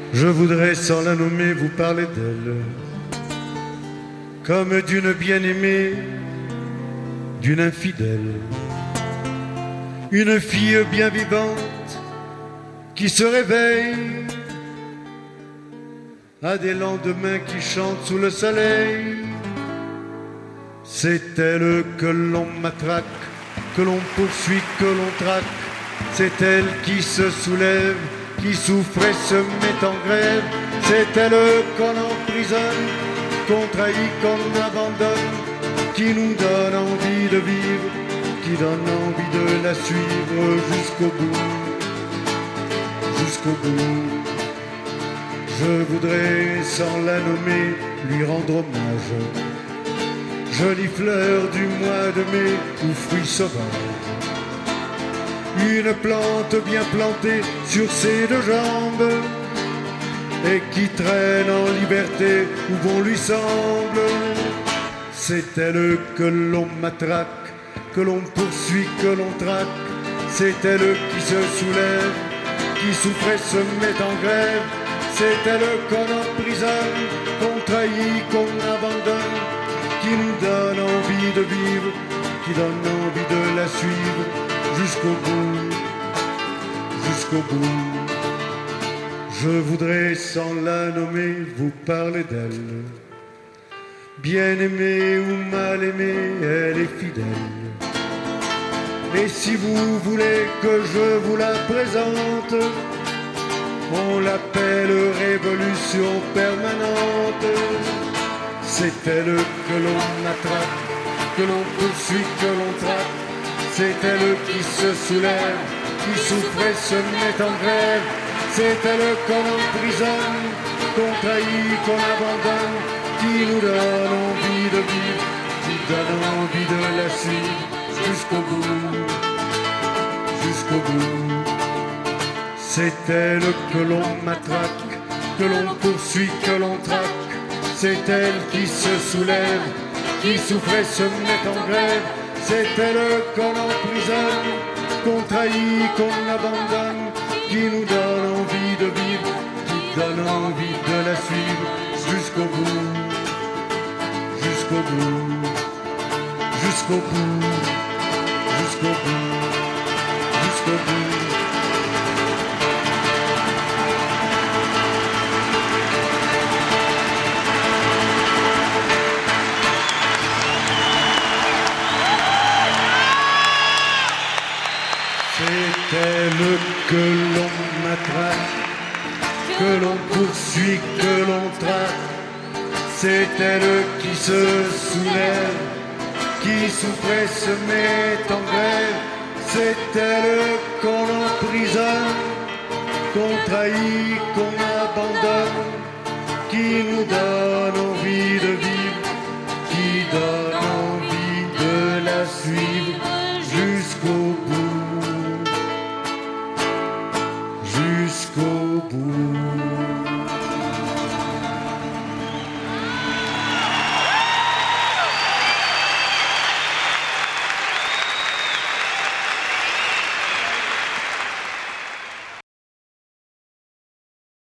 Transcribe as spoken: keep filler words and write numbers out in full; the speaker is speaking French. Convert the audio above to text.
Je voudrais sans la nommer vous parler d'elle, comme d'une bien-aimée, d'une infidèle, une fille bien vivante qui se réveille à des lendemains qui chantent sous le soleil. C'est elle que l'on matraque, que l'on poursuit, que l'on traque. C'est elle qui se soulève, qui souffre et se met en grève. C'est elle qu'on emprisonne, qu'on trahit, qu'on abandonne, qui nous donne envie de vivre, qui donne envie de la suivre jusqu'au bout, jusqu'au bout. Je voudrais, sans la nommer, lui rendre hommage. Jolie fleur du mois de mai ou fruit sauvage, une plante bien plantée sur ses deux jambes et qui traîne en liberté où bon lui semble. C'est elle que l'on matraque, que l'on poursuit, que l'on traque. C'est elle qui se soulève, qui souffre et se met en grève. C'est elle qu'on emprisonne, qu'on trahit, qu'on abandonne, qui nous donne envie de vivre, qui donne envie de la suivre jusqu'au bout, jusqu'au bout. Je voudrais sans la nommer vous parler d'elle. Bien aimée ou mal aimée, elle est fidèle. Et si vous voulez que je vous la présente, on l'appelle révolution permanente. C'est elle que l'on attrape, que l'on poursuit, que l'on traque. C'est elle qui se soulève, qui souffre et se met en grève. C'est elle qu'on emprisonne, qu'on trahit, qu'on abandonne, qui nous donne envie de vivre, qui donne envie de la suivre jusqu'au bout, jusqu'au bout. C'est elle que l'on matraque, que l'on poursuit, que l'on traque. C'est elle qui se soulève, qui souffre et se met en grève. C'est elle qu'on emprisonne, qu'on trahit, qu'on abandonne, qui nous donne envie de vivre, qui donne envie de la suivre jusqu'au bout, jusqu'au bout, jusqu'au bout, jusqu'au bout, jusqu'au bout. C'est elle que l'on matraque, que l'on poursuit, que l'on traque. C'est elle qui se soulève, qui souffre et se met en grève. C'est elle qu'on emprisonne, qu'on trahit, qu'on abandonne, qui nous donne